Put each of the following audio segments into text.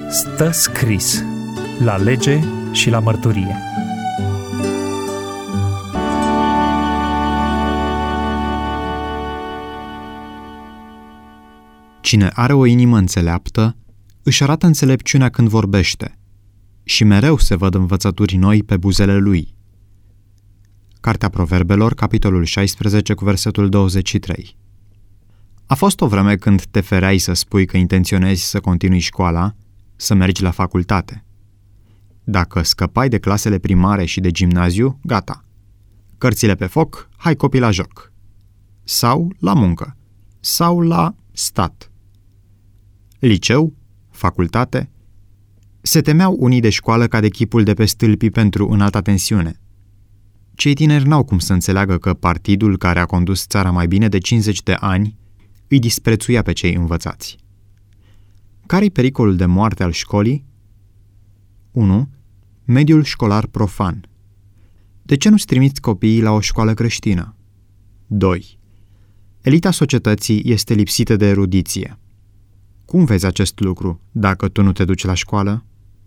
Stă scris la lege și la mărturie. Cine are o inimă înțeleaptă, își arată înțelepciunea când vorbește și mereu se văd învățături noi pe buzele lui. Cartea Proverbelor, capitolul 16, cu versetul 23. A fost o vreme când te fereai să spui că intenționezi să continui școala, să mergi la facultate. Dacă scăpai de clasele primare și de gimnaziu, gata. Cărțile pe foc, hai copii la joc. Sau la muncă. Sau la stat. Liceu, facultate. Se temeau unii de școală ca de chipul de pe stâlpii pentru înalta tensiune. Cei tineri n-au cum să înțeleagă că partidul care a condus țara mai bine de 50 de ani îi disprețuia pe cei învățați. Care-i pericolul de moarte al școlii? 1. Mediul școlar profan. De ce nu-ți trimiți copiii la o școală creștină? 2. Elita societății este lipsită de erudiție. Cum vezi acest lucru dacă tu nu te duci la școală?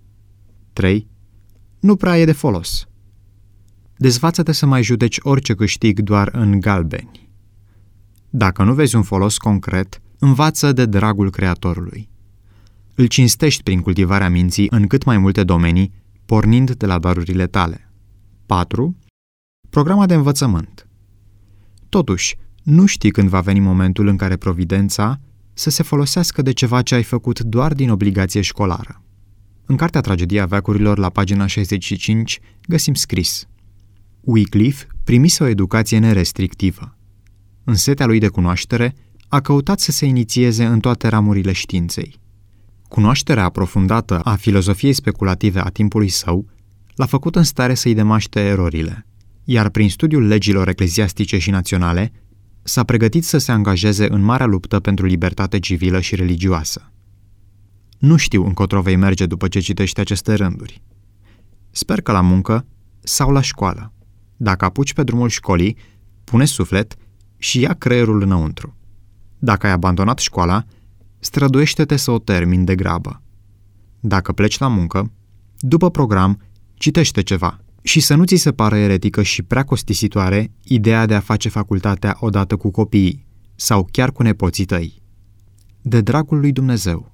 3. Nu prea e de folos. Dezvață-te să mai judeci orice câștig doar în galbeni. Dacă nu vezi un folos concret, învață de dragul Creatorului. Îl cinstești prin cultivarea minții în cât mai multe domenii, pornind de la darurile tale. 4. Programa de învățământ. Totuși, nu știi când va veni momentul în care providența să se folosească de ceva ce ai făcut doar din obligație școlară. În cartea Tragedia veacurilor, la pagina 65, găsim scris: Wycliffe primise o educație nerestrictivă. În setea lui de cunoaștere, a căutat să se inițieze în toate ramurile științei. Cunoașterea aprofundată a filozofiei speculative a timpului său l-a făcut în stare să-i demaște erorile, iar prin studiul legilor ecleziastice și naționale s-a pregătit să se angajeze în marea luptă pentru libertate civilă și religioasă. Nu știu încotro vei merge după ce citești aceste rânduri. Sper că la muncă sau la școală. Dacă apuci pe drumul școlii, pune suflet și ia creierul înăuntru. Dacă ai abandonat școala, străduiește-te să o termini de grabă. Dacă pleci la muncă, după program, citește ceva și să nu ți se pară eretică și prea costisitoare ideea de a face facultatea odată cu copiii sau chiar cu nepoții tăi. De dragul lui Dumnezeu.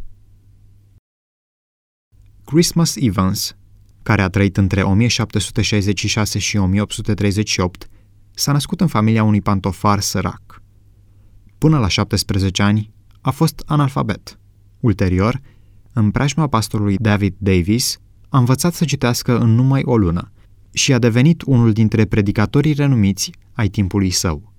Christmas Evans, care a trăit între 1766 și 1838, s-a născut în familia unui pantofar sărac. Până la 17 ani a fost analfabet. Ulterior, în preajma pastorului David Davis, a învățat să citească în numai o lună și a devenit unul dintre predicatorii renumiți ai timpului său.